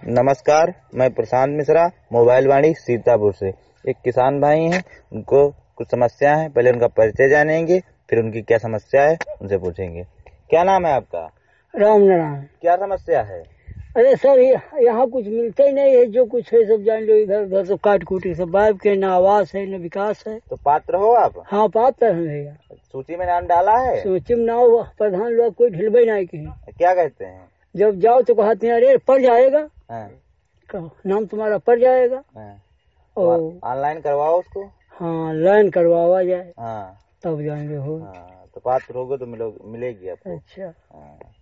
नमस्कार, मैं प्रशांत मिश्रा, मोबाइल वाणी सीतापुर से। एक किसान भाई हैं, उनको कुछ समस्या है। पहले उनका परिचय जानेंगे, फिर उनकी क्या समस्या है उनसे पूछेंगे। क्या नाम है आपका? राम नारायण। क्या समस्या है? अरे सर, यहाँ कुछ मिलता ही नहीं है। जो कुछ है सब जान लो, इधर उधर सब काट कूटी सब बाइब के। न आवास है न विकास है। तो पात्र हो आप? हाँ, पात्र है भैया। सूची में नाम डाला है? सूची में नाम प्रधान लोग कोई ढिलबे नहीं कहीं। क्या कहते हैं? जब जाओ तो कहते हैं अरे पड़ जाएगा। हाँ। नाम तुम्हारा पड़ जाएगा। हाँ। और ऑनलाइन करवाओ उसको। हाँ, लाइन करवावा जाए। हाँ, तब जाएंगे हो। हाँ, तो पात्र होगे तो मिलेगी आपको। अच्छा। हाँ।